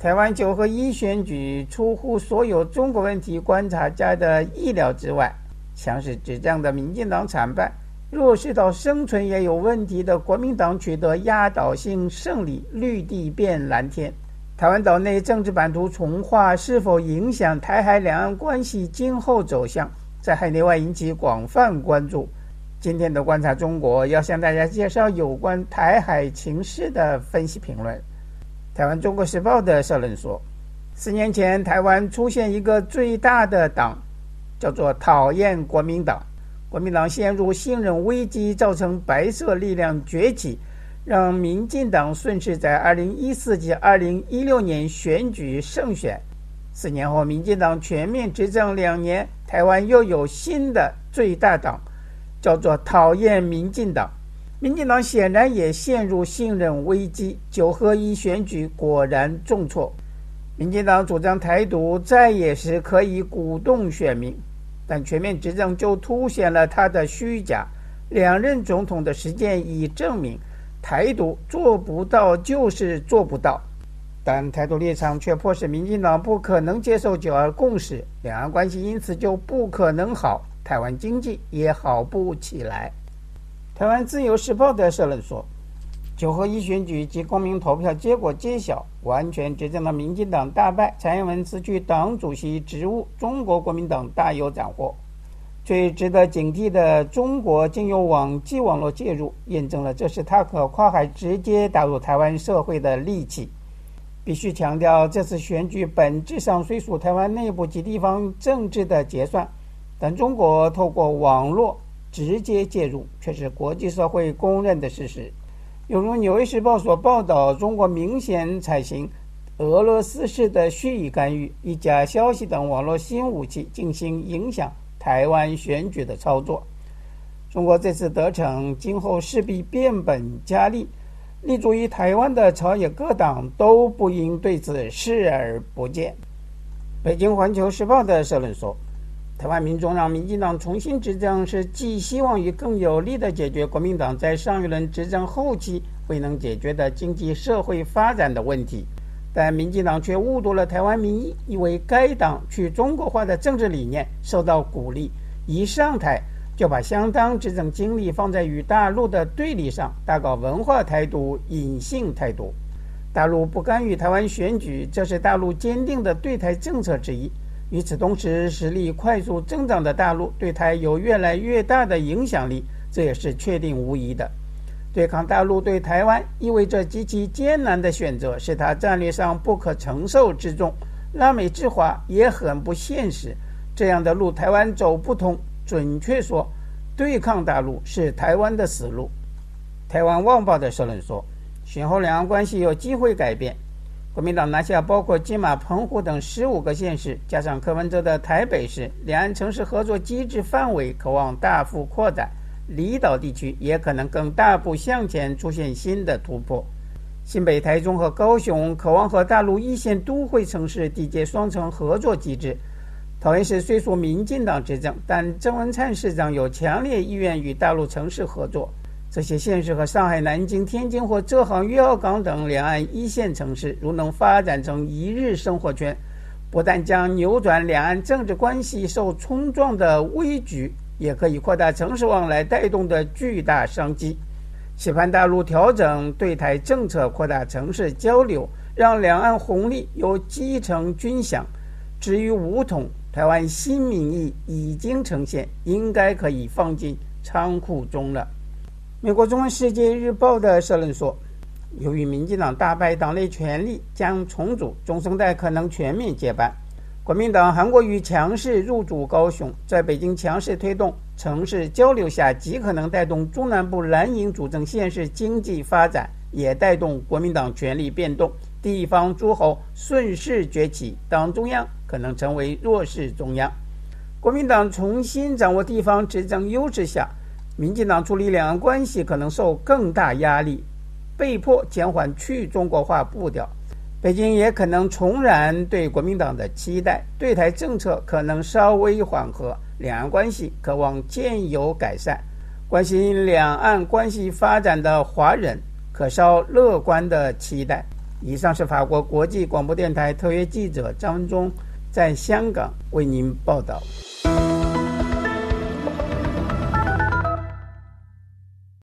台湾9合1选举出乎所有中国问题观察家的意料之外，强势执政的民进党惨败，弱势到生存也有问题的国民党取得压倒性胜利，绿地变蓝天。台湾岛内政治版图重划是否影响台海两岸关系今后走向，在海内外引起广泛关注。今天的观察中国要向大家介绍有关台海情势的分析评论。台湾中国时报的社论说，4年前台湾出现一个最大的党，叫做讨厌国民党。国民党陷入信任危机，造成白色力量崛起，让民进党顺势在2014及2016年选举胜选。4年后民进党全面执政2年，台湾又有新的最大党，叫做讨厌民进党。民进党显然也陷入信任危机，9合1选举果然重挫。民进党主张台独，在野时可以鼓动选民，但全面执政就凸显了他的虚假。2任总统的实践已证明，台独做不到就是做不到。但台独立场却迫使民进党不可能接受9·2共识，两岸关系因此就不可能好，台湾经济也好不起来。台湾自由时报的社论说，9合1选举及公民投票结果揭晓，完全执政的民进党大败，蔡英文辞去党主席职务，中国国民党大有斩获。最值得警惕的，中国竟有网际网络介入，验证了这是他可跨海直接打入台湾社会的利器。必须强调，这次选举本质上虽属台湾内部及地方政治的结算，但中国透过网络直接介入，却是国际社会公认的事实。犹如《纽约时报》所报道，中国明显采行俄罗斯式的虚拟干预，以假消息等网络新武器进行影响台湾选举的操作。中国这次得逞，今后势必变本加厉，立足于台湾的朝野各党都不应对此视而不见。北京环球时报的社论说，台湾民众让民进党重新执政，是寄希望于更有力的解决国民党在上一轮执政后期未能解决的经济社会发展的问题，但民进党却误读了台湾民意，以为该党去中国化的政治理念受到鼓励，一上台就把相当执政精力放在与大陆的对立上，大搞文化台独、隐性台独。大陆不干预台湾选举，这是大陆坚定的对台政策之一。与此同时，实力快速增长的大陆对台有越来越大的影响力，这也是确定无疑的。对抗大陆对台湾意味着极其艰难的选择，是他战略上不可承受之重。拉美制华也很不现实，这样的路台湾走不通。准确说，对抗大陆是台湾的死路。台湾旺报的社论说，选后两岸关系有机会改变。国民党拿下包括金马、澎湖等15个县市，加上柯文哲的台北市，两岸城市合作机制范围可望大幅扩展，离岛地区也可能更大步向前，出现新的突破。新北、台中和高雄渴望和大陆一线都会城市缔结双城合作机制。桃园市虽属民进党执政，但郑文灿市长有强烈意愿与大陆城市合作。这些县市和上海、南京、天津或浙杭、粤澳港等两岸一线城市，如能发展成一日生活圈，不但将扭转两岸政治关系受冲撞的危局，也可以扩大城市往来带动的巨大商机。期盼大陆调整对台政策，扩大城市交流，让两岸红利由基层均享。至于武统，台湾新民意已经呈现，应该可以放进仓库中了。美国中文世界日报的社论说，由于民进党大败，党内权力将重组，中生代可能全面接班。国民党韩国瑜强势入主高雄，在北京强势推动城市交流下，极可能带动中南部蓝营主政县市经济发展，也带动国民党权力变动，地方诸侯顺势崛起，党中央可能成为弱势中央。国民党重新掌握地方执政优势下，民进党处理两岸关系可能受更大压力，被迫减缓去中国化步调。北京也可能重燃对国民党的期待，对台政策可能稍微缓和，两岸关系可望渐有改善。关心两岸关系发展的华人可稍乐观的期待。 以上是法国国际广播电台特约记者张文忠在香港为您报道。